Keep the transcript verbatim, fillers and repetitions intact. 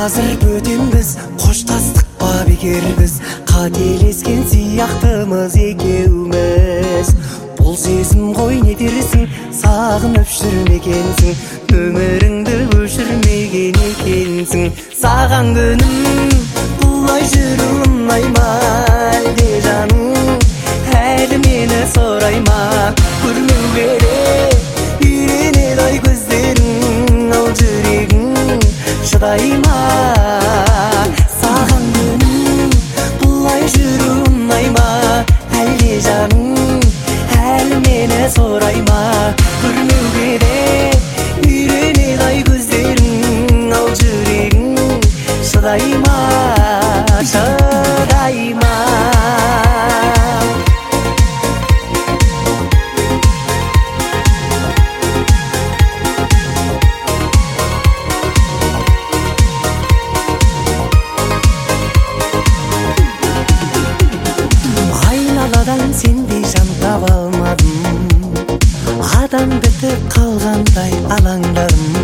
азыр бөтенбіз, қоштастық па бекер біз, қателескен сияқтымыз екеуміз. Бұл сезім ғой не дерсің, сағынып жүрмегенсің, өміріңді өшірмеген екенсің. Саған күнім бұлай жүру ұнай ма, әлде жаным әлі мені сорай ма? Көрмеуге де үйренеді ай көздерің, ал жүрегің шыдай ма? Саған күнім бұлай жүру ұнай ма, әлде жаным әлі мені сорай ма? Көрмеуге де үйренеді ай көздерің, ал жүрегің шыдай ма, шыдай ма? Айналадан сендей жан таба алмадым, адам бітіп қалғандай алаңдадым.